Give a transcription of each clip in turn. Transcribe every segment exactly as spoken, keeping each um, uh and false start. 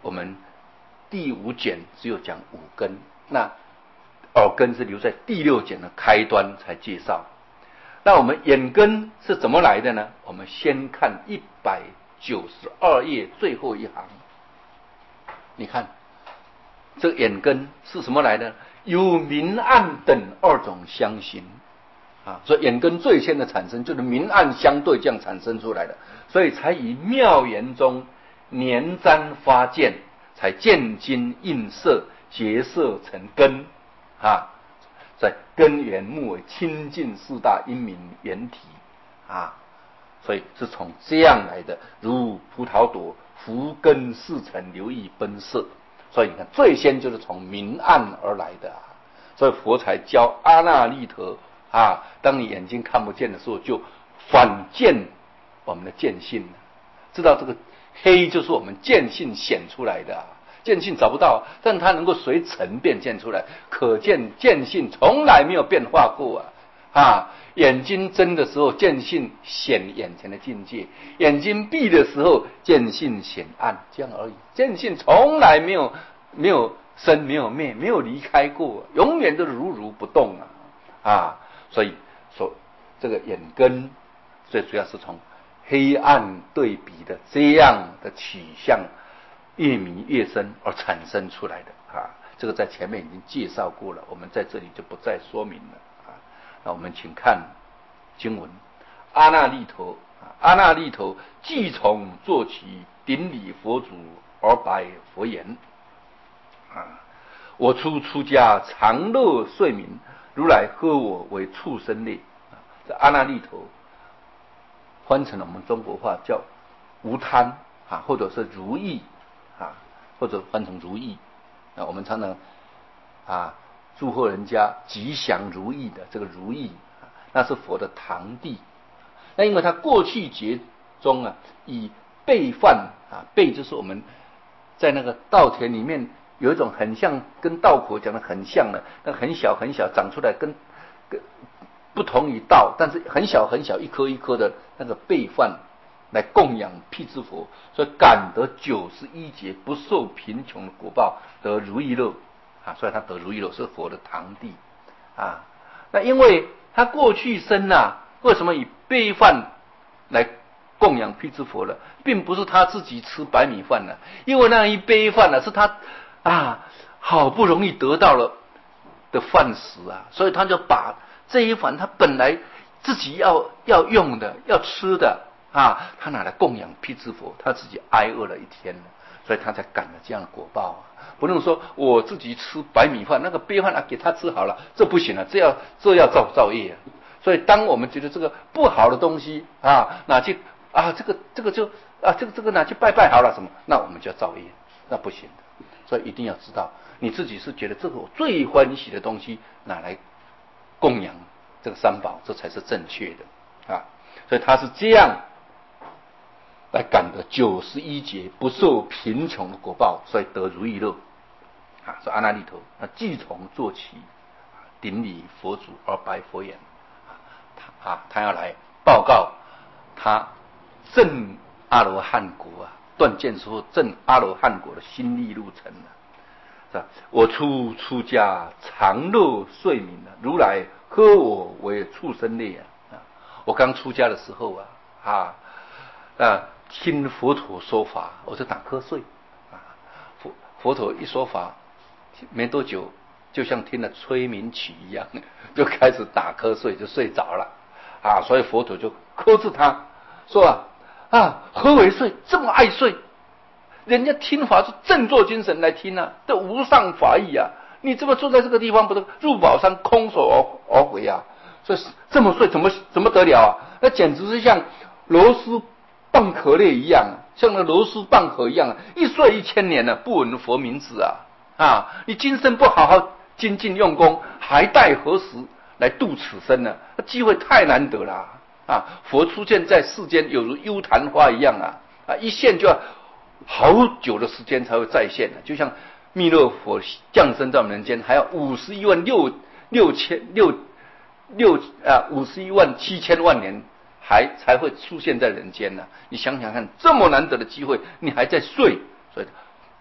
我们第五卷只有讲五根，那耳根是留在第六卷的开端才介绍。那我们眼根是怎么来的呢？我们先看一百九十二页最后一行，你看这个眼根是什么来的？有明暗等二种相形啊，所以眼根最先的产生就是明暗相对这样产生出来的，所以才以妙言中粘粘发见，才见金映色结色成根啊，在根源目为清净四大因明原体啊，所以是从这样来的。如葡萄朵伏根四层流溢奔色，所以你看最先就是从明暗而来的、啊、所以佛才教阿那律陀啊，当你眼睛看不见的时候，就反见我们的见性，知道这个黑就是我们见性显出来的、啊，见性找不到，但它能够随尘变现出来，可见见性从来没有变化过啊！啊，眼睛睁的时候，见性显眼前的境界；眼睛闭的时候，见性显暗，这样而已。见性从来没有没有生，没有灭，没有离开过，永远都如如不动啊！啊，所以说这个眼根最主要是从黑暗对比的这样的取向。越迷越深而产生出来的啊，这个在前面已经介绍过了，我们在这里就不再说明了啊。那我们请看经文：阿那律陀，阿那律陀即从坐起，顶礼佛祖而白佛言：啊，我初出家，常乐睡眠，如来呵我为畜生类。啊，这阿那律陀翻成了我们中国话叫无贪啊，或者是如意。啊，或者翻成如意啊，我们常常啊祝贺人家吉祥如意的这个如意、啊、那是佛的堂弟。那因为他过去劫中啊，以备饭啊，备就是我们在那个稻田里面有一种很像跟稻口讲的很像的，那很小很小长出来跟跟不同于稻，但是很小很小一颗一颗的那个备饭。来供养辟支佛，所以感得九十一劫不受贫穷的果报，得如意乐啊！所以他得如意乐是佛的堂弟啊。那因为他过去生啊，为什么以备饭来供养辟支佛呢？并不是他自己吃白米饭呢，因为那一杯饭呢是他啊好不容易得到了的饭食啊，所以他就把这一碗他本来自己要要用的、要吃的。啊，他拿来供养辟支佛，他自己挨饿了一天了，所以他才感了这样的果报啊！不能说我自己吃白米饭，那个杯饭啊给他吃好了，这不行了，这要这要造造业啊！所以当我们觉得这个不好的东西啊，拿去啊这个这个就啊这个这个拿去拜拜好了什么，那我们就要造业，那不行的。所以一定要知道，你自己是觉得这个我最欢喜的东西拿来供养这个三宝，这才是正确的啊！所以他是这样。来感得九十一劫不受贫穷的果报，所以得如意乐啊！说阿那律陀，那即从坐起，顶礼佛祖而白佛言：啊，他啊，他要来报告他证阿罗汉果啊，断见说证阿罗汉果的心力路程啊，是吧？我初出家，常乐睡眠啊，如来呵我为畜生类啊！我刚出家的时候啊，啊啊。听佛陀说法，我就打瞌睡啊！佛佛陀一说法，没多久，就像听了催眠曲一样，就开始打瞌睡，就睡着了啊！所以佛陀就呵斥他说啊啊，何为睡？这么爱睡？人家听法是振作精神来听啊，这无上法义啊！你这么坐在这个地方，不是入宝山空手而而回啊？所以这么睡怎么怎么得了啊？那简直是像螺丝蚌壳类一样，像那螺丝蚌壳一样，一睡一千年呢，不闻佛名字啊！啊，你今生不好好精进用功，还待何时来度此生呢？机会太难得了啊！佛出现在世间，有如幽昙花一样啊！啊，一现就要好久的时间才会再现的，就像弥勒佛降生在人间，还要五十一万六六千六六啊五十一万七千万年。还才会出现在人间呢、啊？你想想看，这么难得的机会，你还在睡，所以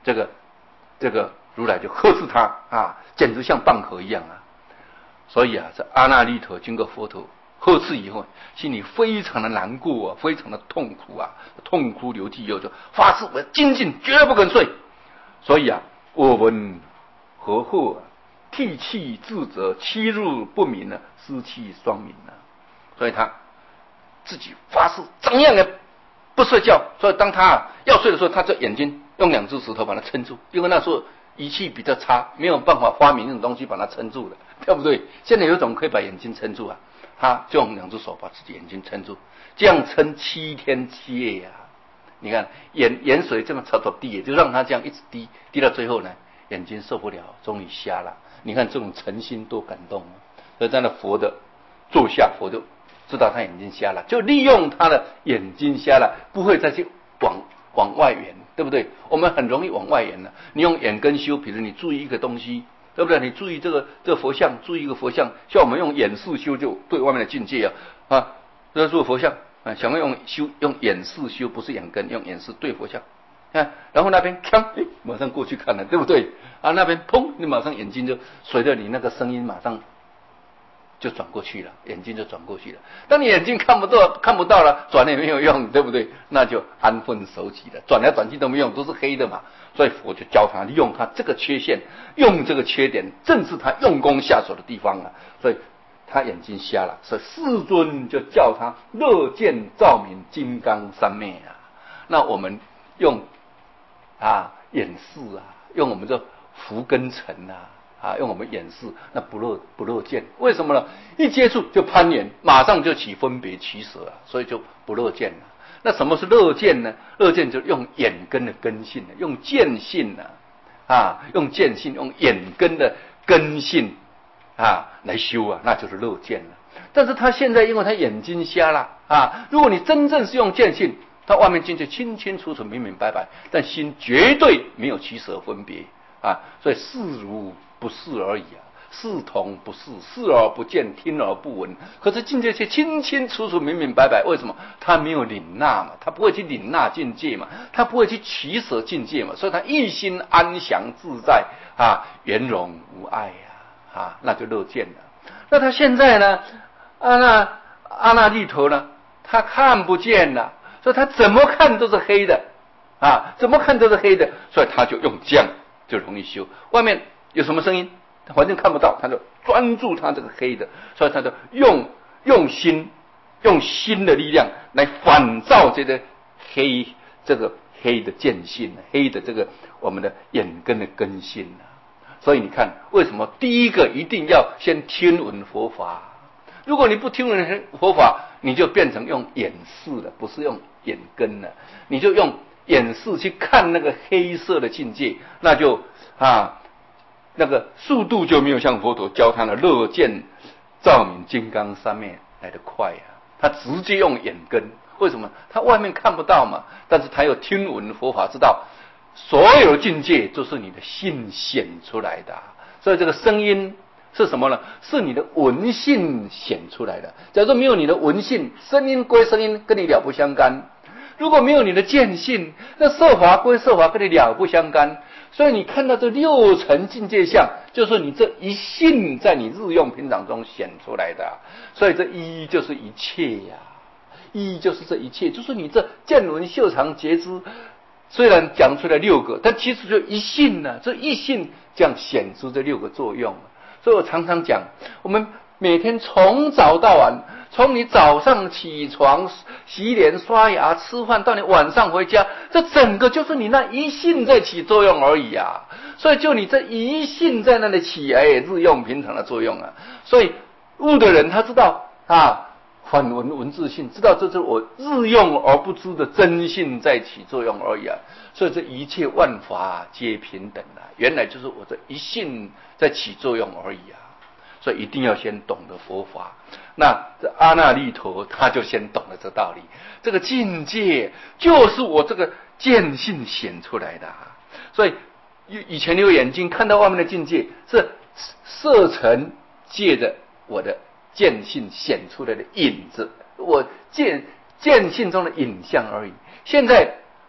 这个这个如来就呵斥他啊，简直像蚌壳一样啊。所以啊，这阿那律陀经过佛陀呵斥以后，心里非常的难过啊，非常的痛苦啊，痛哭流涕以后就发誓我精进绝不肯睡。所以啊，我闻何祸啊，涕泣自责，七日不眠呢，失气双明啊。所以他自己发誓怎样也不睡觉。所以当他、啊、要睡的时候，他这眼睛用两只石头把它撑住，因为那时候仪器比较差，没有办法发明那种东西把它撑住的，对不对？现在有一种可以把眼睛撑住啊，他就用两只手把自己眼睛撑住，这样撑七天七夜呀、啊。你看眼眼水这么朝头滴，就让他这样一直滴，滴到最后呢，眼睛受不了，终于瞎了。你看这种诚心多感动啊！所以在那佛的坐下，佛就知道他眼睛瞎了，就利用他的眼睛瞎了，不会再去往往外缘，对不对？我们很容易往外缘了。你用眼根修，比如你注意一个东西，对不对？你注意这个这个佛像，注意一个佛像，像我们用眼视修，就对外面的境界啊啊，这是佛像啊，想要用修用眼视修，不是眼根，用眼视对佛像。啊，然后那边锵，哎，马上过去看了，对不对？啊，那边砰，你马上眼睛就随着你那个声音马上就转过去了，眼睛就转过去了。当你眼睛看不到看不到了，转也没有用，对不对？那就安分守己了，转来转去都没用，都是黑的嘛。所以佛就教他利用他这个缺陷，用这个缺点，正是他用功下手的地方啊。所以他眼睛瞎了，所以世尊就叫他乐见照明金刚三昧啊。那我们用啊眼视啊，用我们这福根尘啊。啊，用我们眼视，那不乐不乐见，为什么呢？一接触就攀缘，马上就起分别取舍啊，所以就不乐见了。那什么是乐见呢？乐见就用眼根的根性，用见性啊，啊，用见性，用眼根的根性啊来修啊，那就是乐见了。但是他现在因为他眼睛瞎了啊，如果你真正是用见性，他外面境界清清楚楚、明明白白，但心绝对没有取舍分别啊，所以视如不视而已啊，视同不视，视而不见，听而不闻。可是境界却清清楚楚、明明白白。为什么？他没有领纳嘛，他不会去领纳境界嘛，他不会去取舍境界嘛，所以他一心安详自在啊，圆融无碍呀 啊, 啊，那就乐见了。那他现在呢？阿那阿那律陀呢？他看不见了，所以他怎么看都是黑的啊，怎么看都是黑的，所以他就用这样就容易修。外面有什么声音，反正看不到，他就专注他这个黑的，所以他就用用心，用心的力量来反照这个黑，这个黑的见性，黑的这个我们的眼根的根性啊。所以你看，为什么第一个一定要先听闻佛法？如果你不听闻佛法，你就变成用眼视了，不是用眼根了，你就用眼视去看那个黑色的境界，那就啊。那个速度就没有像佛陀教他的乐见照明金刚三昧来得快啊！他直接用眼根，为什么？他外面看不到嘛，但是他又听闻佛法，知道所有境界都是你的性显出来的、啊，所以这个声音是什么呢？是你的闻性显出来的。假如没有你的闻性，声音归声音，跟你了不相干。如果没有你的见性，那色法归色法，跟你了不相干。所以你看到这六层境界相，就是你这一性在你日用平常中显出来的。所以这一就是一切呀、啊，一就是这一切，就是你这见闻嗅尝觉知，虽然讲出来六个，但其实就一性呢、啊，这一性这样显出这六个作用。所以我常常讲，我们每天从早到晚，从你早上起床、洗脸、刷牙、吃饭，到你晚上回家，这整个就是你那一性在起作用而已啊。所以就你这一性在那里起，哎，日用平常的作用啊。所以悟的人他知道啊，反闻文字性，知道这是我日用而不知的真性在起作用而已啊。所以这一切万法皆平等啊，原来就是我这一性在起作用而已啊。所以一定要先懂得佛法。那这阿那律陀他就先懂了这道理，这个境界就是我这个见性显出来的、啊。所以以前你有眼睛看到外面的境界，是色尘借着我的见性显出来的影子，我见见性中的影像而已。现在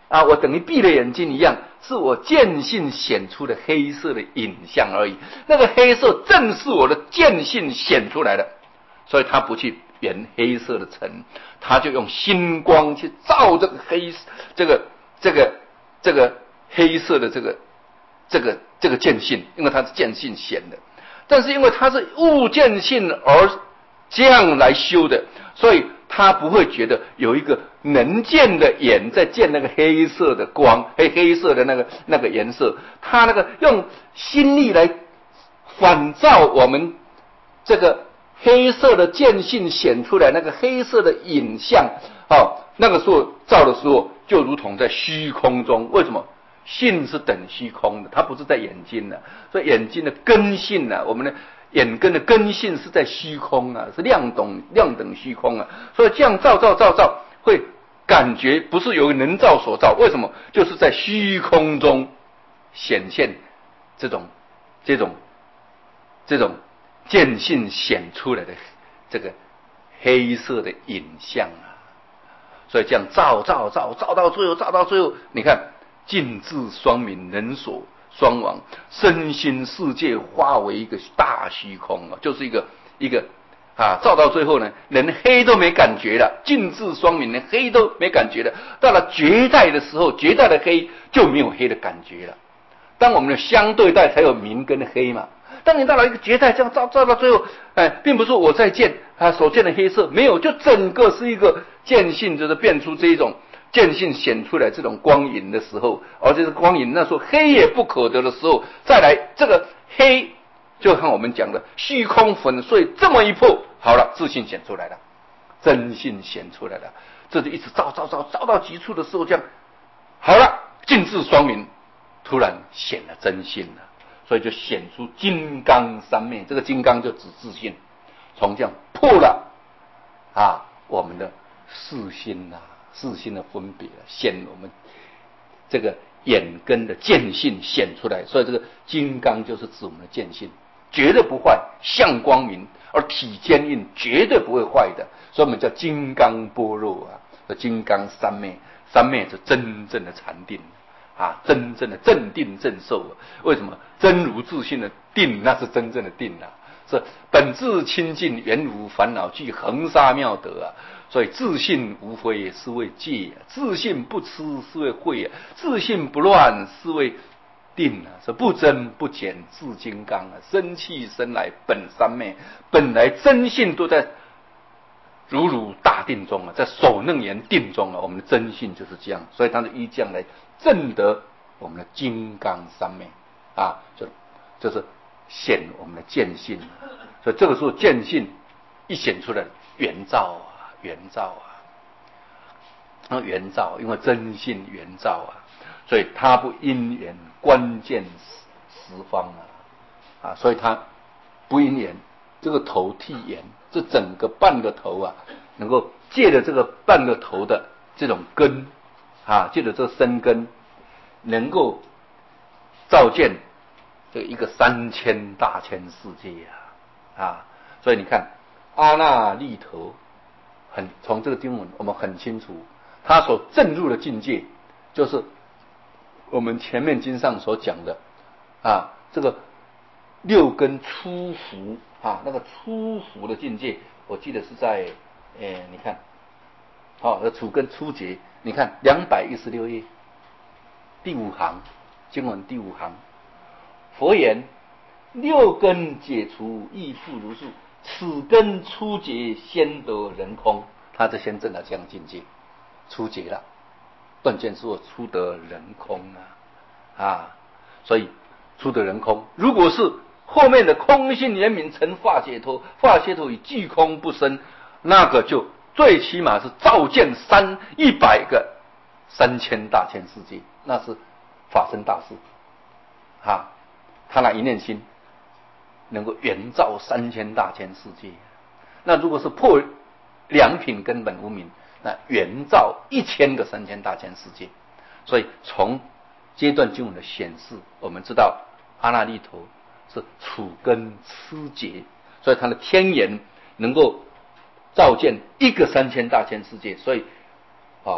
啊，我等于闭了眼睛一样，是我见性显出的黑色的影像而已。那个黑色正是我的见性显出来的，所以他不去圆黑色的尘，他就用星光去照这个黑这个这个这个黑色的这个这个这个见性，因为它是见性显的。但是因为它是物见性而这样来修的，所以他不会觉得有一个能见的眼在见那个黑色的光，黑黑色的那个那个颜色，他那个用心力来反照我们这个黑色的见性显出来那个黑色的影像，哦，那个时候照的时候就如同在虚空中。为什么？性是等虚空的，它不是在眼睛的，所以眼睛的根性啊，我们的眼根的根性是在虚空啊，是量等量等虚空啊，所以这样照照照照，会感觉不是由人照所照，为什么？就是在虚空中显现这种这种这种见性显出来的这个黑色的影像啊，所以这样照照照照到最后，照到最后，你看。尽至双明，人所双亡，身心世界化为一个大虚空啊，就是一个一个啊，照到最后呢，连黑都没感觉了，尽至双明，连黑都没感觉了。到了绝代的时候，绝代的黑就没有黑的感觉了。当我们的相对代才有明跟黑嘛。当你到了一个绝代，这样照照到最后，哎，并不是我在见啊所见的黑色，没有，就整个是一个见性，就是变出这一种。见性显出来这种光影的时候，而且是光影那时候黑也不可得的时候，再来这个黑，就像我们讲的虚空粉碎这么一破，好了，自信显出来了，真性显出来了，这就一直照照照照到极处的时候，这样好了，尽至双明，突然显了真性了，所以就显出金刚三昧。这个金刚就指自信，从这样破了啊，我们的四心呐、啊。四心的分别显我们这个眼根的见性显出来，所以这个金刚就是指我们的见性，绝对不坏，相光明，而体坚硬，绝对不会坏的，所以我们叫金刚般若啊，金刚三昧，三昧是真正的禅定啊，真正的正定正受啊。为什么？真如自性的定，那是真正的定啊，是本自清净，原无烦恼，具恒沙妙德啊。所以自信无非是为戒，自信不痴是为慧，自信不乱是为定啊，是不增不减自金刚啊，生气生来本三昧，本来真性都在如如大定中啊，在首楞严定中啊，我们的真性就是这样，所以他的依这样来证得我们的金刚三昧啊，就就是显我们的见性，所以这个时候见性一显出来，圆照啊。圆照啊，圆照，因为真性圆照啊，所以它不因缘关键十方啊，啊，所以它不因缘，这个头剃圆，这整个半个头啊，能够借着这个半个头的这种根啊，借着这生根，能够照见这一个三千大千世界啊，啊，所以你看阿那利头。很从这个经文我们很清楚，他所证入的境界，就是我们前面经上所讲的啊，这个六根初伏啊，那个初伏的境界，我记得是在，诶，你看，好、哦，处根初结，你看两百一十六页第五行，经文第五行，佛言：六根解除，亦复如是。此根初结，先得人空，他是先证了这样境界，初结了，断见说初得人空啊，啊，所以初得人空，如果是后面的空性圆明成法解脱，法解脱以寂空不生，那个就最起码是照见三一百个三千大千世界，那是法身大事啊，他那一念心。能够圆照三千大千世界，那如果是破良品根本无明，那圆照一千个三千大千世界。所以从阶段经文的显示，我们知道阿那利头是处根初结，所以他的天眼能够照见一个三千大千世界。所以啊，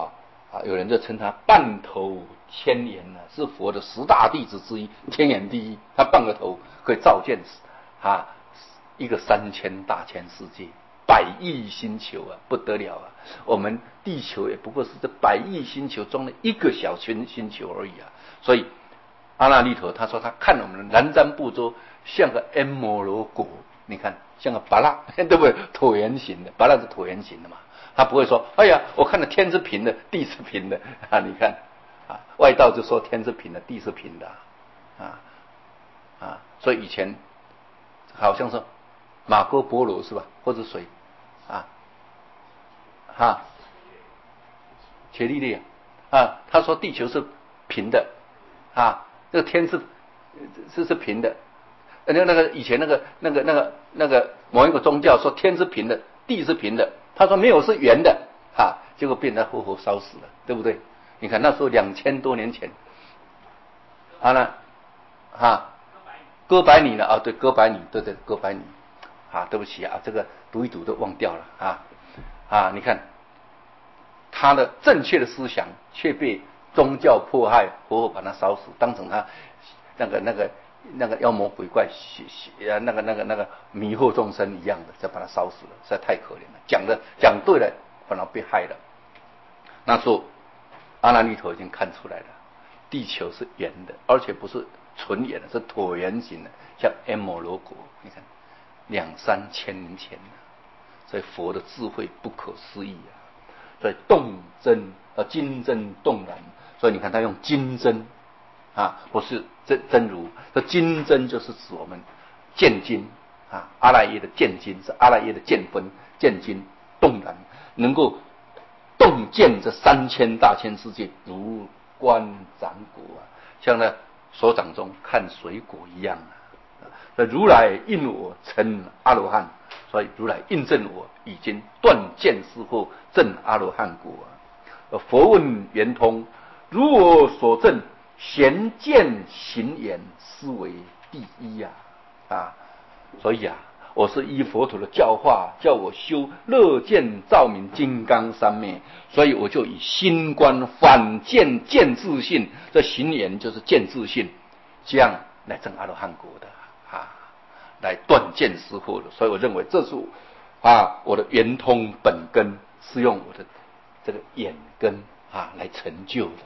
啊，有人就称他半头千眼呢，是佛的十大弟子之一，天眼第一。他半个头可以照见啊一个三千大千世界，百亿星球啊，不得了啊！我们地球也不过是这百亿星球中的一个小群星球而已啊。所以阿那律陀他说他看我们的南瞻部洲像个庵摩罗果，你看像个巴拉，对不对？椭圆形的，巴拉是椭圆形的嘛。他不会说，哎呀，我看到天是平的，地是平的啊！你看，啊，外道就说天是平的，地是平的，啊啊，所以以前好像是马可波罗是吧，或者谁啊？哈，伽利略啊，他说地球是平的，啊，这个天是是是平的，那那个以前那个那个那个那个某一个宗教说天是平的，地是平的。他说没有是圆的啊，结果被人家活活烧死了，对不对？你看那时候两千多年前，啊那啊哥白尼了啊，对哥白尼，对对哥白尼啊，对不起啊，这个读一读都忘掉了啊啊！你看他的正确的思想却被宗教迫害，活活把他烧死，当成他那个那个那个妖魔鬼怪呃那个那个那个迷惑众生一样的，再把他烧死了，实在太可怜了。讲的讲对了，反而被害了。那时候阿那律陀已经看出来了，地球是圆的，而且不是纯圆的，是椭圆形的，像庵摩罗果。你看两三千年前，所以佛的智慧不可思议啊！所以动真呃金针动然，所以你看他用金针啊，不是真真如。这金针就是指我们见金啊，阿赖耶的见金是阿赖耶的见分，见金动然，能够洞见这三千大千世界，如观掌果啊，像那手掌中看水果一样啊。那如来应我成阿罗汉，所以如来印证我已经断见思惑，证阿罗汉果啊。佛问圆通，如我所证，贤见行言，思为第一呀 啊, 啊！所以啊，我是依佛陀的教化，叫我修乐见照明金刚三昧，所以我就以心观反见见自性，这行言就是见自性，这样来证阿罗汉果的啊，来断见思惑的。所以我认为这是啊我的圆通本根，是用我的这个眼根啊来成就的。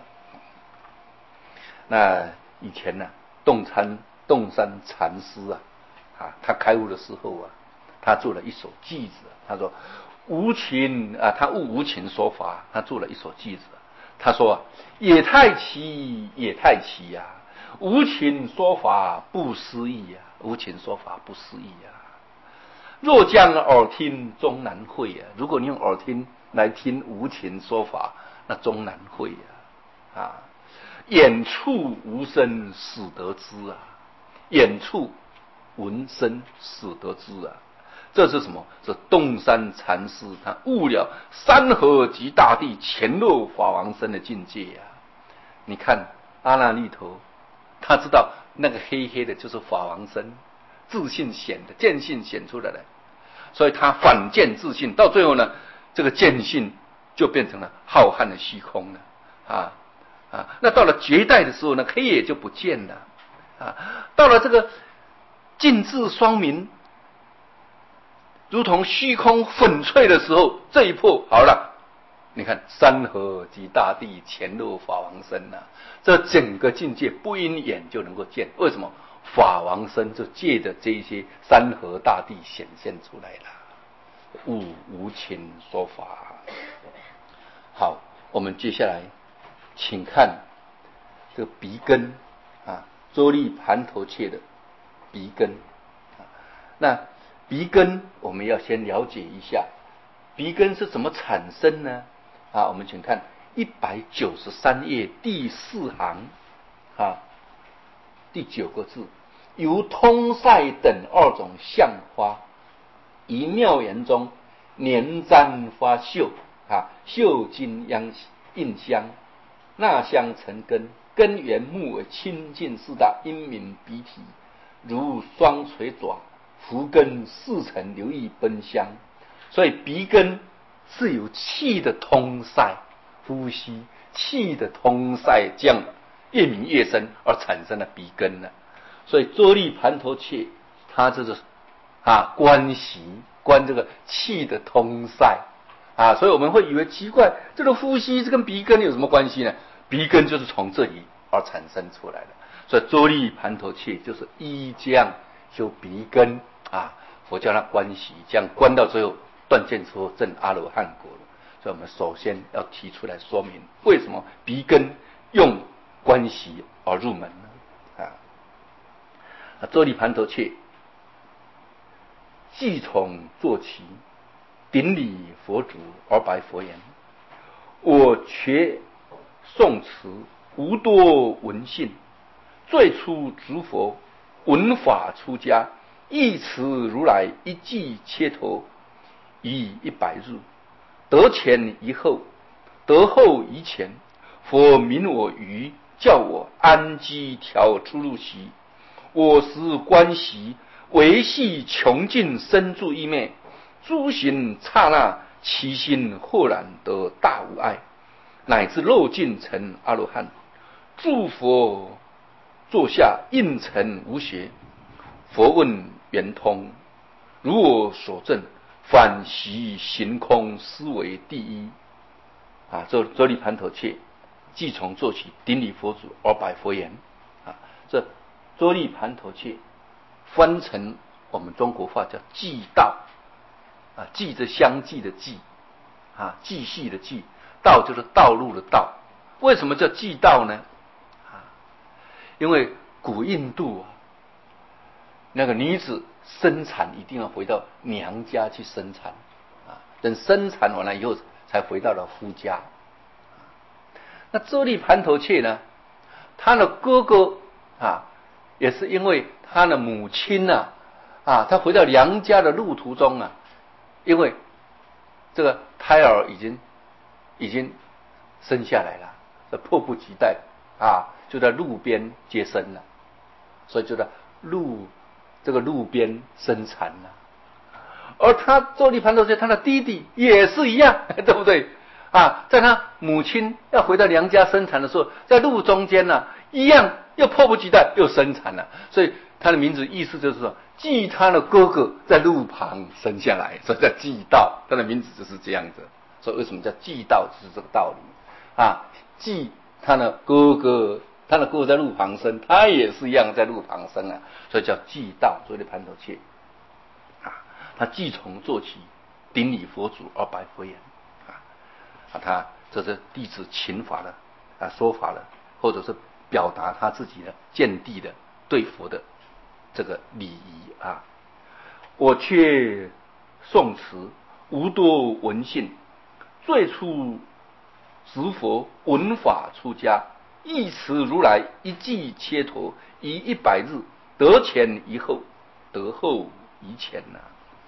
那以前呢、啊，洞山洞山禅师啊，啊，他开悟的时候啊，他做了一首偈子，他说无情啊，他悟无情说法，他做了一首偈子，他说啊，也太奇，也太奇呀、啊，无情说法不思议呀、啊，无情说法不思议呀、啊。若将耳听，终难会啊！如果你用耳听来听无情说法，那终难会呀、啊！啊，眼触无声，始得知啊！眼触闻声，始得知啊！这是什么？是洞山禅师他悟了山河及大地潜入法王身的境界呀、啊！你看阿那律陀，他知道那个黑黑的就是法王身，自信显的见性显出来了。所以他反见自信，到最后呢，这个见性就变成了浩瀚的虚空了啊啊！那到了绝代的时候呢，黑也就不见了啊。到了这个尽智双明，如同虚空粉碎的时候，这一破好了，你看山河及大地潜入法王身呐、啊，这整个境界不因眼就能够见，为什么？法王身就借着这一些山河大地显现出来了，悟无情说法。好，我们接下来请看这个鼻根啊，周利盘头切的鼻根。那鼻根我们要先了解一下，鼻根是怎么产生呢？啊，我们请看一百九十三页第四行啊。第九个字，由通塞等二种相花，于妙言中粘粘发秀啊，秀金央印香，纳香成根，根源木为清净四大因明鼻体，如双垂爪，伏根四层流溢奔香。所以鼻根是有气的通塞呼吸， 气的通塞，这样越泯越深，而产生了鼻根呢。所以周利盘头切，它这是啊关系关这个气的通塞啊，所以我们会以为奇怪，这个呼吸这跟鼻根有什么关系呢？鼻根就是从这里而产生出来的。所以周利盘头切就是依这样修鼻根啊，佛教它关系这样关到最后断见说证阿罗汉果了。所以我们首先要提出来说明，为什么鼻根用关系而入门呢？啊，周利盘头切，即从坐起，顶礼佛祖而白佛言：我却诵持无多闻信，最初诸佛闻法出家，一持如来一记切头，以一百日，得前一后，得后一前。佛明我愚，叫我安机调出入席。我时观习，维系穷尽深住一昧，诸行刹那，其心豁然得大无碍，乃至肉尽成阿罗汉。诸佛坐下应成无邪。佛问圆通，如我所证，反习行空，思为第一。啊，这周利盘头切，即从坐起，顶礼佛祖而白佛言。啊，这周利盘头切翻成我们中国话叫继道。啊，继着相继的继，啊，继续的继，道就是道路的道。为什么叫继道呢？啊，因为古印度啊，那个女子生产一定要回到娘家去生产，啊，等生产完了以后才回到了夫家。那周利盘头切呢，他的哥哥啊，也是因为他的母亲啊，啊，他回到娘家的路途中啊，因为这个胎儿已经已经生下来了，这迫不及待啊，就在路边接生了，所以就在路这个路边生产了。而他周利盘头切他的弟弟也是一样，对不对啊？在他母亲要回到娘家生产的时候，在路中间呢、啊，一样又迫不及待又生产了，所以他的名字意思就是说，继他的哥哥在路旁生下来，所以叫继道。他的名字就是这样子。所以为什么叫继道，就是这个道理啊。继他的哥哥，他的哥哥在路旁生，他也是一样在路旁生啊，所以叫继道。所以的盘头切啊，他继从坐起，顶礼佛祖而白佛言啊，啊，他这是弟子请法的啊说法了，或者是表达他自己的见地的对佛的这个礼仪啊。我却诵持无多闻信，最初执佛闻法出家，一持如来一记切头，以一百日，得前一后，得后一前呐、啊。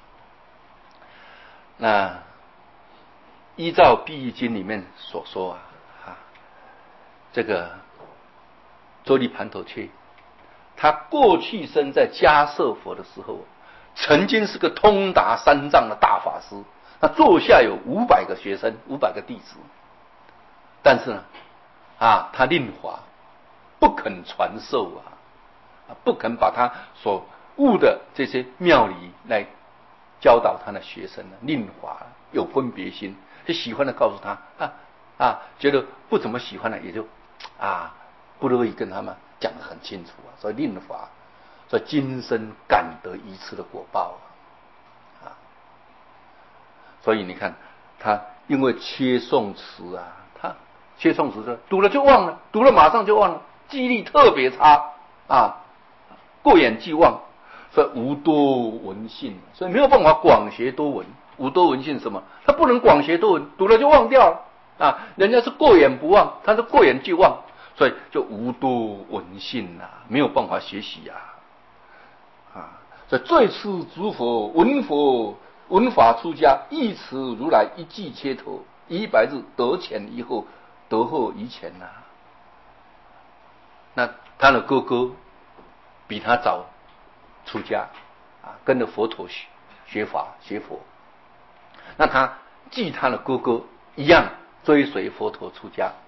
那依照《碧经》里面所说啊，啊这个周利盘头切，他过去生在迦叶佛的时候，曾经是个通达三藏的大法师，他座下有五百个学生，五百个弟子，但是呢，啊，他令华不肯传授啊，不肯把他所悟的这些妙理来教导他的学生呢，令华有分别心，就喜欢的告诉他啊啊，觉得不怎么喜欢的也就啊不乐意跟他们讲得很清楚啊，所以令华，所以今生感得一次的果报啊，啊所以你看他因为缺诵持啊，他缺诵持的读了就忘了，读了马上就忘了，记忆力特别差啊，过眼即忘。所以无多闻信，所以没有办法广学多闻。无多闻信什么？他不能广学多闻，读了就忘掉了啊！人家是过眼不忘，他是过眼即忘，所以就无多闻信呐、啊，没有办法学习呀、啊！啊，所以最初诸佛闻佛闻法出家，一持如来一记切头，一百日得前一后，得后一前呐、啊。那他的哥哥比他早出家啊，跟着佛陀学学法学佛，那他继他的哥哥一样追随佛陀出家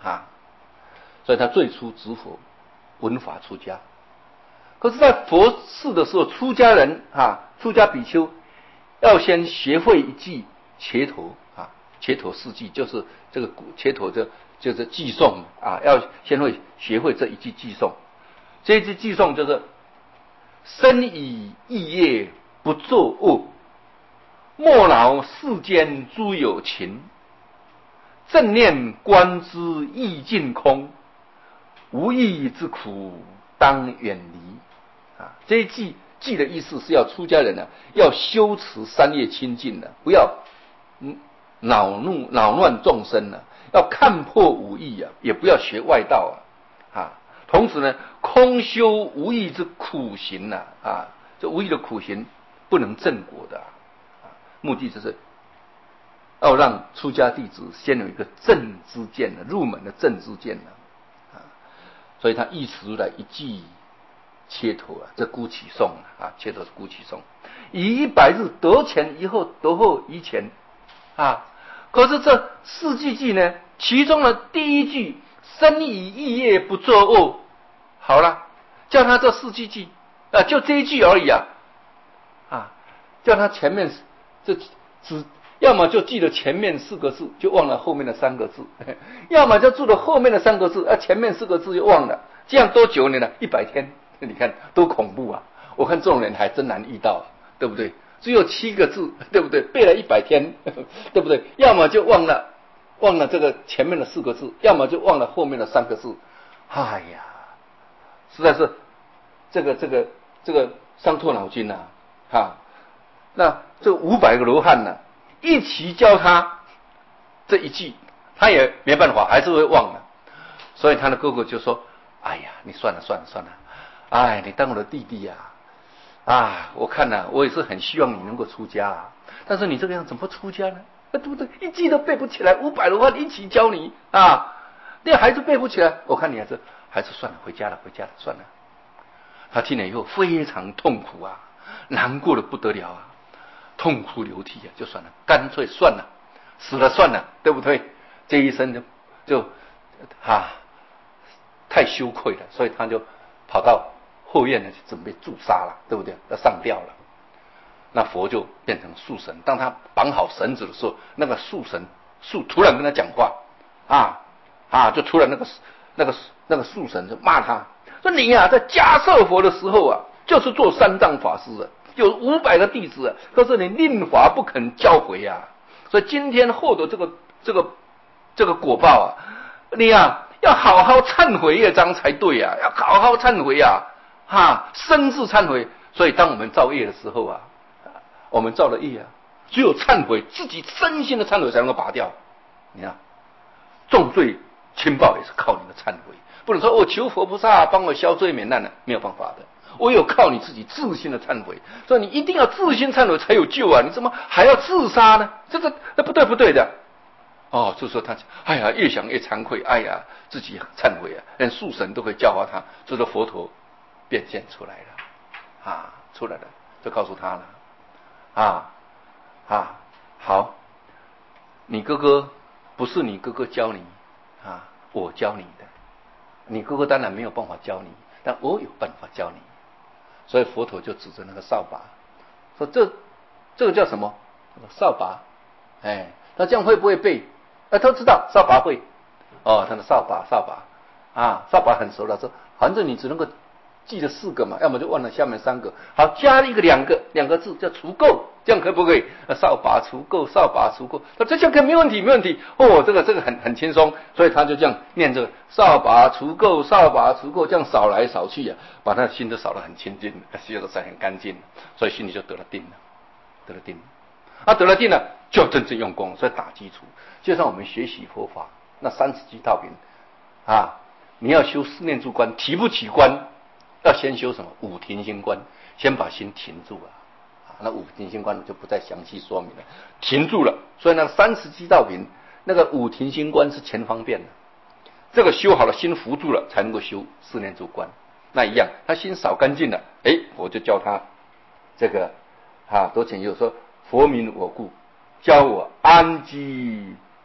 啊，所以他最初执佛，闻法出家。可是，在佛事的时候，出家人啊，出家比丘要先学会一句伽陀啊，伽陀四句就是这个伽陀就就是偈颂啊，要先会学会这一句偈颂。这一句偈颂就是：身以异业不作恶，莫恼世间诸有情。正念观之意尽空，无益之苦当远离。啊，这一句句的意思是要出家人呢、啊，要修持三业清净的、啊，不要嗯恼怒恼乱众生呢、啊，要看破五义啊，也不要学外道啊。啊，同时呢，空修无益之苦行呐、啊，啊，这无益的苦行不能正果的、啊，啊，目的就是要让出家弟子先有一个正知见的入门的正知见的、啊，所以他依此如来一句切陀啊，这孤起颂啊，切陀是孤起颂，以一百日得前以后，得后以前啊。可是这四句句呢，其中的第一句身以异业不作恶，好了，叫他这四句句啊，就这一句而已啊，啊，叫他前面这只要么就记得前面四个字，就忘了后面的三个字；要么就记得后面的三个字，啊，前面四个字就忘了。这样多久呢？一百天，你看多恐怖啊！我看这种人还真难遇到，对不对？只有七个字，对不对？背了一百天，对不对？要么就忘了，忘了这个前面的四个字，要么就忘了后面的三个字。哎呀，实在是这个这个这个伤透脑筋呐、啊！哈，那这五百个罗汉呢、啊？一起教他这一句，他也没办法，还是会忘了。所以他的哥哥就说：“哎呀，你算了算了算了，哎，你当我的弟弟呀、啊，啊，我看呢、啊，我也是很希望你能够出家啊，但是你这个样怎么出家呢？对不对？一句都背不起来，五百罗汉一起教你啊，你还是背不起来，我看你还是还是算了，回家了，回家了，算了。”他听了以后非常痛苦啊，难过的不得了啊。痛哭流涕啊，就算了，干脆算了，死了算了，对不对？这一生就就啊太羞愧了，所以他就跑到后院呢，准备自杀了，对不对？要上吊了。那佛就变成树神，当他绑好绳子的时候，那个树神树突然跟他讲话，啊啊，就突然那个那个那个树神就骂他说：“你呀、啊，在迦摄佛的时候啊，就是做三藏法师啊。”有五百个弟子啊，可是你令法不肯教诲啊，所以今天获得这个这个这个果报啊，你啊要好好忏悔业障才对啊，要好好忏悔啊，哈，深自忏悔。所以当我们造业的时候啊，我们造了业啊，只有忏悔，自己真心的忏悔才能够拔掉。你看，重罪轻报也是靠你的忏悔，不能说我求佛菩萨帮我消罪免难了，没有办法的。唯有靠你自己自心的忏悔，所以你一定要自心忏悔才有救啊！你怎么还要自杀呢？这个那不对不对的。哦，就说他，哎呀，越想越惭愧，哎呀，自己忏悔啊，连树神都会教化他，这个佛陀变现出来了，啊，出来了，就告诉他了，啊啊，好，你哥哥不是你哥哥教你啊，我教你的，你哥哥当然没有办法教你，但我有办法教你。所以佛陀就指着那个扫把，说这这个叫什么？扫把，哎，他这样会不会背？哎，他知道扫把会，哦，他的扫把扫把啊，扫把很熟了，说反正你只能够记了四个嘛，要么就忘了下面三个，好，加一个两个两个字叫除垢，这样可不可以？扫把除垢，扫把除垢，那这下可以没问题没问题哦，这个这个很很轻松，所以他就这样念这个扫把除垢，扫把除垢，这样扫来扫去啊，把他的心都扫得很清净，洗得很干净，所以心里就得了定了，得了定了，啊，得了定了就真正用功，所以打基础，就像我们学习佛法那三十几道品啊，你要修四念住观，提不起观。要先修什么五停心观，先把心停住了啊。那五停心观我就不再详细说明了，停住了。所以那三十七道品，那个五停心观是前方便的，这个修好了，心服住了，才能够修四念住观。那一样，他心扫干净了，哎，我就教他这个啊，多前有说佛名我故，教我安居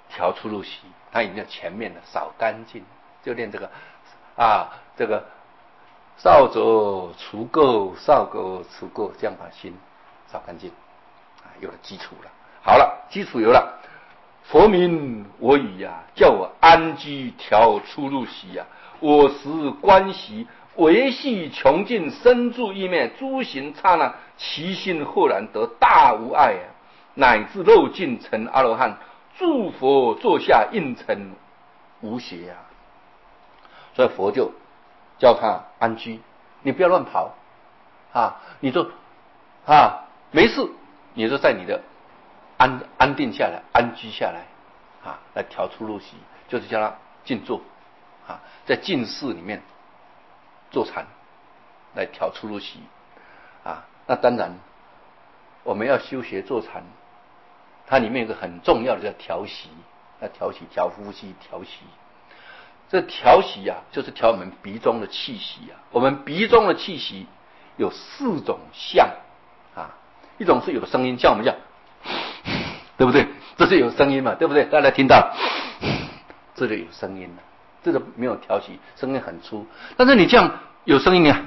调出入息，他已经在前面了，扫干净，就练这个啊，这个扫帚除垢，扫垢除垢，这样把心扫干净，啊，有了基础了。好了，基础有了，佛名我语呀、啊，叫我安居调出入息呀、啊，我识观习，维系穷尽，身住意灭，诸行刹那，其心豁然得大无碍啊，乃至漏尽成阿罗汉，诸佛座下应成无邪啊。所以佛就叫他安居，你不要乱跑啊，你就啊没事，你就在你的安安定下来，安居下来啊，来调出入息，就是叫他静坐啊，在静室里面坐禅，来调出入息啊。那当然，我们要修学坐禅，它里面有个很重要的叫调息，要调息，调呼吸，调息。这调息啊，就是调我们鼻中的气息啊。我们鼻中的气息有四种相啊，一种是有声音，像我们这样，对不对？这是有声音嘛，对不对？大家听到，这里有声音，这个没有调息，声音很粗。但是你这样有声音啊，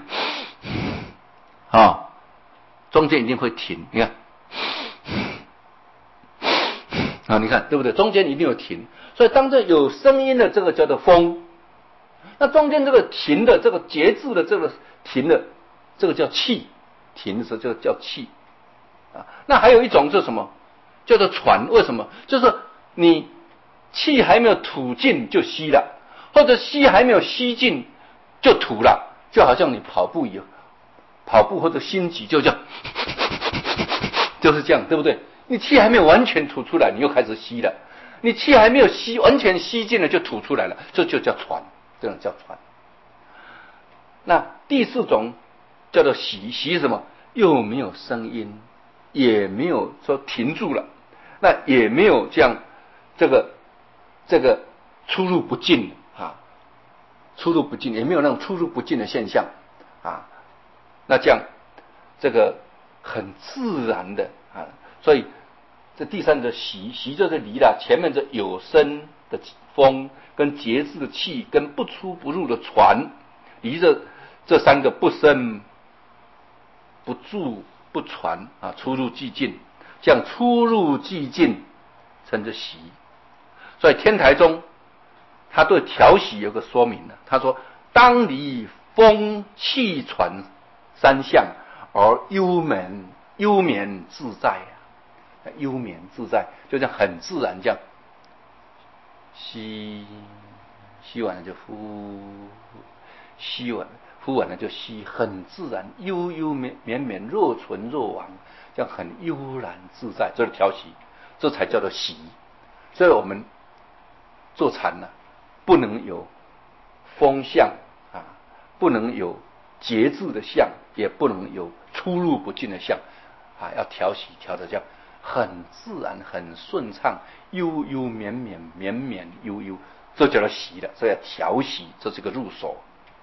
啊，中间一定会停，你看。啊，你看对不对？中间一定有停，所以当这有声音的这个叫做风，那中间这个停的这个节制的这个停的这个叫气，停的时候就叫气啊。那还有一种是什么？叫做喘。为什么？就是你气还没有吐尽就吸了，或者吸还没有吸尽就吐了，就好像你跑步一样，跑步或者心急就这样，就是这样，对不对？你气还没有完全吐出来，你又开始吸了；你气还没有吸完全吸尽了，就吐出来了，这就叫喘，这种叫喘。那第四种叫做息，息是什么？又没有声音，也没有说停住了，那也没有这样这个这个出入不尽啊，出入不尽，也没有那种出入不尽的现象啊。那这样这个很自然的啊，所以。这第三个息，息就是离了前面这有声的风跟节制的气跟不出不入的传，离着这三个不生不住不传啊，出入寂静，这样出入寂静称之息。所以天台宗他对调息有个说明呢，他说当离风气传三相而幽眠幽眠自在啊。幽眠自在，就像很自然这样吸，吸完了就呼，吸完呼完了就吸，很自然，悠悠绵绵绵，若存若亡，这样很悠然自在，这是调息，这才叫做息。所以我们做禅呢、啊，不能有风相啊，不能有节制的相，也不能有出入不尽的相啊，要调息调的这样。很自然，很顺畅，悠悠绵绵，绵绵悠悠，这叫做息了。所以要调息，这是个入手。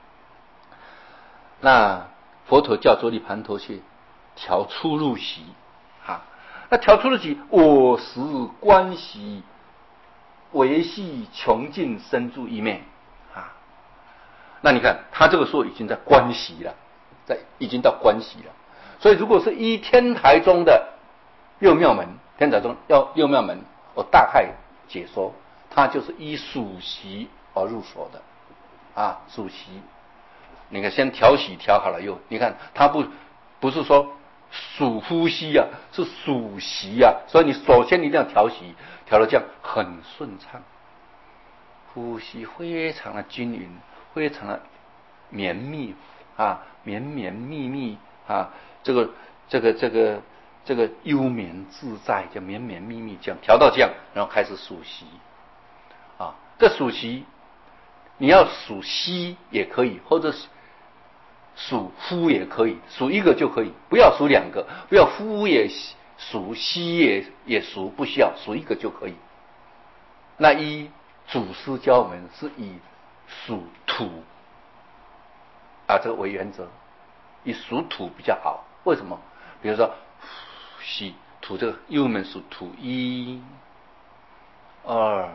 那佛陀叫周利盘陀去调出入息，哈，那调出入息，我识观息，维系穷尽，身住意灭，啊，那你看他这个时候已经在观息了，在已经到观息了。所以如果是依天台宗的六妙门，天台宗要六妙门，我大概解说，它就是依属息而入手的啊，属息。你看，先调息调好了以后，你看它不不是说数呼吸啊，是数息啊，所以你首先一定要调息，调到这样很顺畅，呼吸非常的均匀，非常的绵密啊，绵绵密密啊，这个这个这个。这个幽绵自在，就绵绵密密这样调到这样，然后开始数息啊。这数息，你要数息也可以，或者数呼也可以，数一个就可以，不要数两个，不要呼也数，息也也数，不需要数一个就可以。那依祖师教我们是以属土啊这个为原则，以属土比较好。为什么？比如说。息土这个幽门属土一二、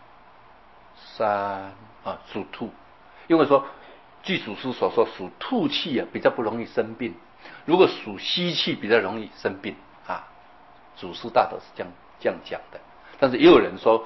三啊，属兔。因为说，据祖师所说，属兔气啊比较不容易生病，如果属吸气比较容易生病啊。祖师大德是这样这样讲的。但是也有人说，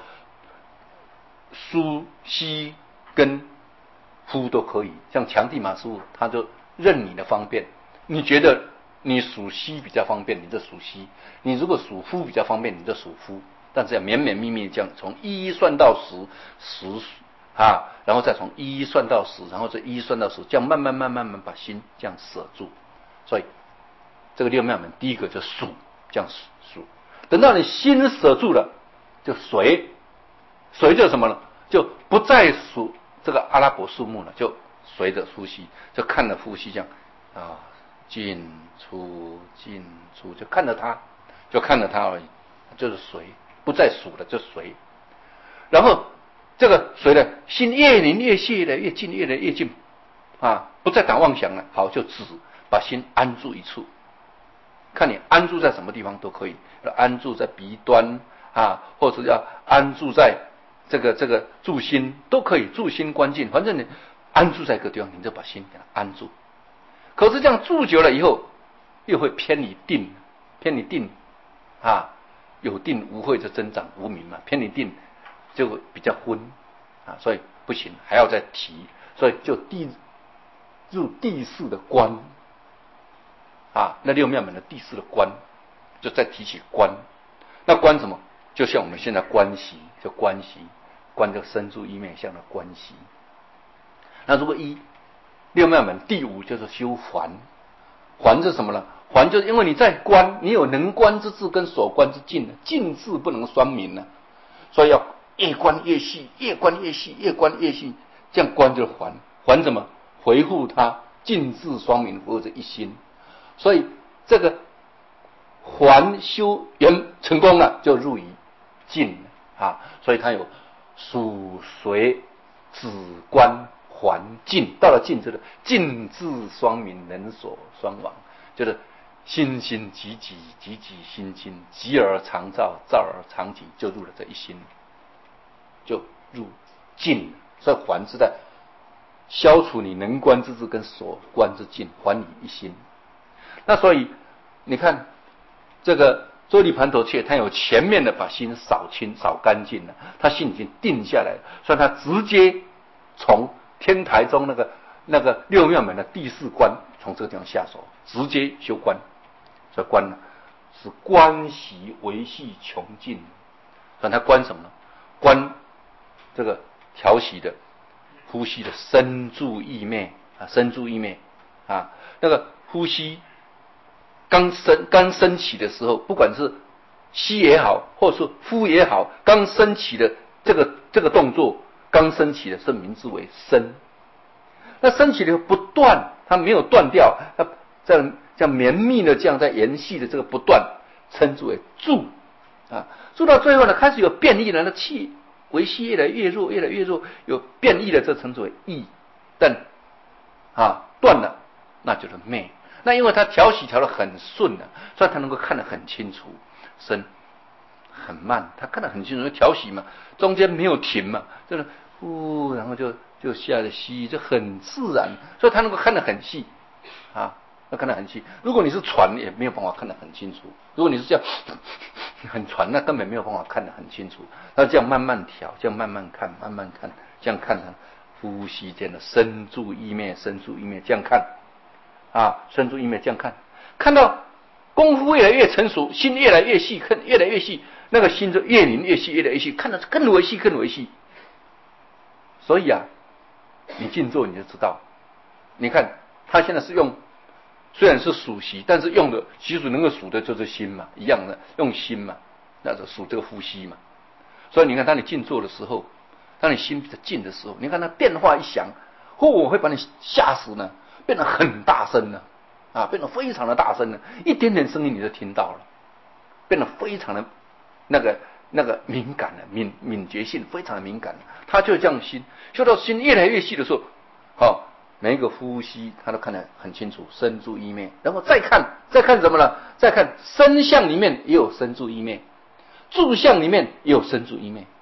苏、吸跟呼都可以，像强地马师傅，他就任你的方便。你觉得你属吸比较方便，你就属吸；你如果属呼比较方便，你就属呼。但是要绵绵密密这样，从一算到十，十啊，然后再从一算到十，然后再一算到十，这样慢慢慢慢慢把心这样舍住。所以这个六妙门第一个就数，这样数。等到你心舍住了，就随，随着什么呢？就不再数这个阿拉伯数目了，就随着呼吸，就看着呼吸这样啊，进出进出，就看着它，就看着它而已，就是随，不再数了，就随。然后这个随的心越凝越细，越来越近，越来越近啊，不再敢妄想了。好，就只把心安住一处，看你安住在什么地方都可以，安住在鼻端啊，或者要安住在这个这个住心都可以，住心观境，反正你安住在一个地方，你就把心给它安住。可是这样住久了以后，又会偏离定，偏离定啊，有定无慧就增长无明嘛，偏离定就比较昏啊，所以不行，还要再提，所以就第入第四的观啊，那六妙门的第四的观，就再提起观。那观什么？就像我们现在观息，就观息，观这个身住意灭相的观息。那如果一六妙门第五就是修还，还是什么呢？还就是因为你在观，你有能观之智跟所观之境，境智不能双明呢，所以要越观越细，越观越细，越观越细，这样观就还，还什么？回复它境智双明，或者一心。所以这个还修圆成功了，就入于境啊，所以它有属随止观还境，到了境之了，境智双明，人所双亡，就是心心急急，急急心心，急而常照，照而常急，就入了这一心，就入境。所以还是在消除你能观之智跟所观之境，还你一心。那所以你看这个周利盘陀切，他有前面的把心扫清扫干净了，他心已经定下来了，所以他直接从天台中那个那个六妙门的第四关，从这个地方下手，直接修观。所以观呢是观习维系穷尽，所以他观什么呢？观这个调息的呼吸的深住意灭啊，深住意灭啊，那个呼吸刚升刚升起的时候，不管是吸也好，或是呼也好，刚升起的这个这个动作，刚升起的是名字为升。那升起的不断，它没有断掉，它这样这样绵密的这样在延续的这个不断，称之为住啊。住到最后呢，开始有变异了，那气维系越来越弱，越来越弱，有变异的，这称之为异。但啊断了，那就是灭。那因为它调息调得很顺了，所以它能够看得很清楚，升很慢，他看得很清楚，调息嘛，中间没有停嘛，就是呼，然后就就下来吸，就很自然，所以他能够看得很细啊，要看得很细。如果你是喘，也没有办法看得很清楚。如果你是这样很喘，那根本没有办法看得很清楚。那这样慢慢调，这样慢慢看，慢慢看，这样看它呼吸间的深住意灭，深住意灭，这样看啊，深住意灭，这样看，看到功夫越来越成熟，心越来越细，看越来越细。那个心就越凝越细，越来越细，看得更为细，更为细。所以啊，你静坐你就知道，你看他现在是用，虽然是数息，但是用的其实能够数的就是心嘛，一样的用心嘛，那就数这个呼吸嘛。所以你看，当你静坐的时候，当你心比较静的时候，你看它变化一响，或我会把你吓死呢，变得很大声呢，啊，变得非常的大声呢，一点点声音你就听到了，变得非常的。那个那个敏感的敏敏觉性非常的敏感，他就这样心修到心越来越细的时候，好、哦，每一个呼吸他都看得很清楚，深住意灭，然后再看再看什么呢？再看身相里面也有深住意灭，住相里面也有深住意灭，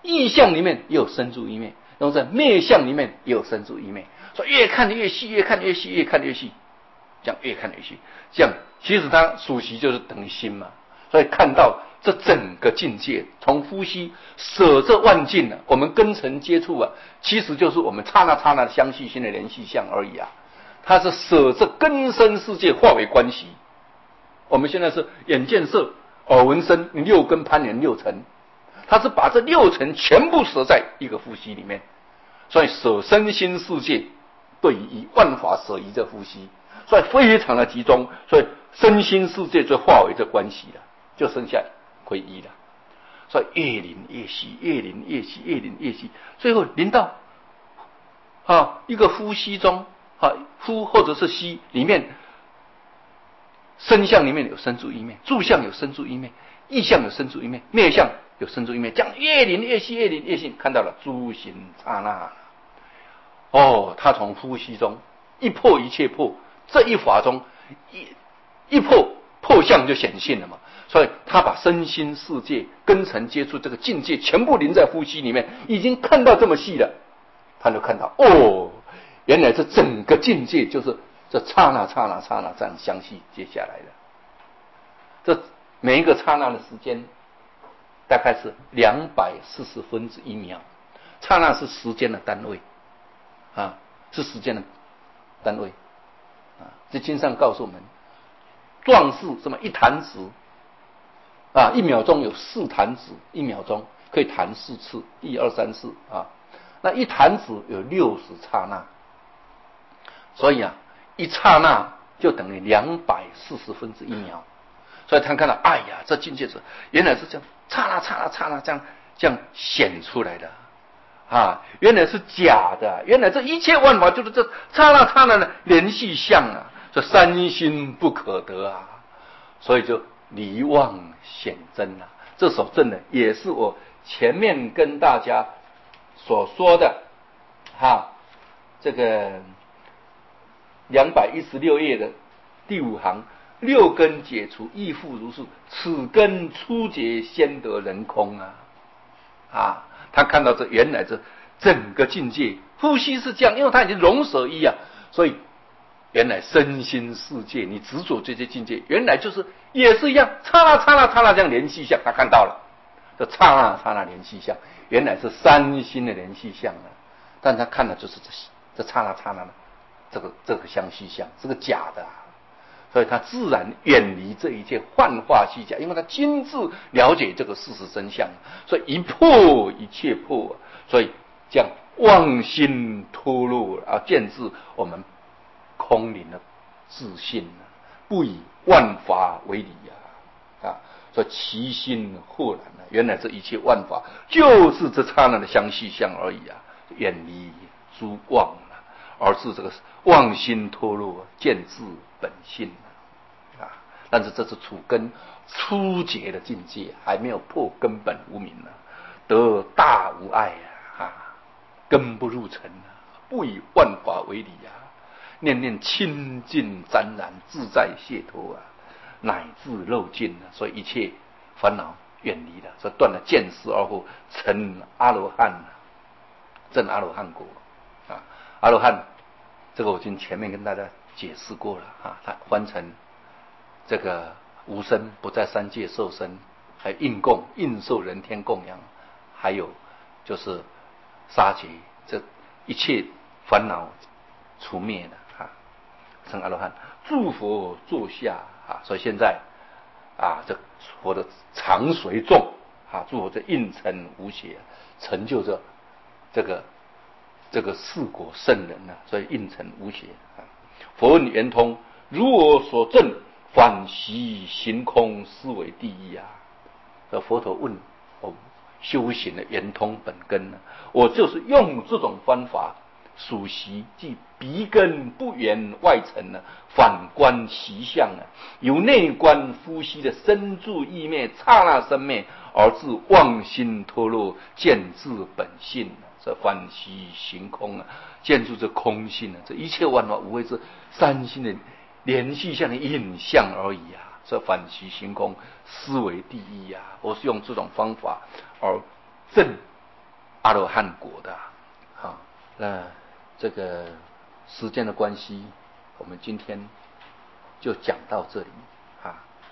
意象里面也有生住意灭，然后在灭相里面也有生住意灭，所以越看越细，越看越细，越看越细，这样越看越细，这样其实它属习就是等于心嘛，所以看到这整个境界，从呼吸舍这万境啊，我们根尘接触啊，其实就是我们刹那刹那的相续心的联系相而已啊。它是舍这根身世界化为关系。我们现在是眼见色、耳闻声，六根攀缘六尘，它是把这六尘全部舍在一个呼吸里面，所以舍身心世界对于万法舍于这呼吸，所以非常的集中，所以身心世界就化为这关系了，就剩下归一了。所以越临越细，越临越细，越临越细，最后临到啊一个呼吸中啊，呼或者是吸里面，身相里面有生住意灭，住相有生住意灭，意相有生住意灭，灭相有生住意灭，这样越临越细，越临越细，看到了诸行刹那。哦，他从呼吸中一破一切破，这一法中一一破破相就显现了嘛。所以他把身心世界根尘接触这个境界全部临在呼吸里面，已经看到这么细了，他就看到哦，原来这整个境界就是这刹那刹那刹那这样相续接下来的。这每一个刹那的时间大概是两百四十分之一秒，刹那是时间的单位啊，是时间的单位啊。这经上告诉我们，壮士这么一弹指啊，一秒钟有四弹指，一秒钟可以弹四次，一二三四啊。那一弹指有六十刹那，所以啊，一刹那就等于两百四十分之一秒。所以他看到，哎呀，这境界是原来是这样，刹那刹那刹那这样这样显出来的啊，原来是假的，原来这一切万法就是这刹那刹那的联系相啊，这三心不可得啊，所以就离妄显真啊。这首正呢，也是我前面跟大家所说的哈，这个两百一十六页的第五行，六根解除，亦复如是，此根初结，先得人空啊！啊，他看到这原来这整个境界，呼吸是这样，因为他已经融舍一啊，所以原来身心世界，你执着这些境界，原来就是也是一样，刹那刹那刹那这样联系相，他看到了，这刹那刹那联系相，原来是三心的联系相啊，但他看的就是这这刹那刹那的这个这个相续相，是个假的啊。所以他自然远离这一切幻化虚假，因为他亲自了解这个事实真相，所以一破一切破，所以这样妄心脱落啊，见至我们空灵的自信，不以万法为理啊啊！所以其心豁然啊，原来这一切万法就是这刹那的相续相而已啊，远离诸妄了，而是这个妄心脱落，见至本性啊！但是这是处根初结的境界，还没有破根本无明呢，得大无碍啊！啊根不入尘啊，不以万法为理啊，念念清净沾然，自在解脱啊，乃至漏尽啊！所以一切烦恼远离了，所以断了见思而后成阿罗汉啊，证阿罗汉果啊！阿罗汉这个我已经前面跟大家解释过了啊，它翻成这个无生不在三界受生，还有应供应受人天供养，还有就是杀劫，这一切烦恼除灭了啊，成阿罗汉。诸佛座下啊，所以现在啊，这佛的常随众啊，诸佛这应成无邪，成就着这个这个四果圣人啊，所以应成无邪啊。佛问圆通，如我所证，反习行空，思为第一啊。佛陀问哦，修行的圆通本根呢、啊？我就是用这种方法，属习即鼻根不圆外层呢、啊，反观习相啊，由内观呼吸的深住意灭，刹那生灭，而至妄心脱落，见至本性啊。这反习行空啊，见出这空性啊，这一切万法无非是三心的联系相的影像而已啊。这反习行空，思维第一啊！我是用这种方法而证阿罗汉果的。好，那这个时间的关系，我们今天就讲到这里啊。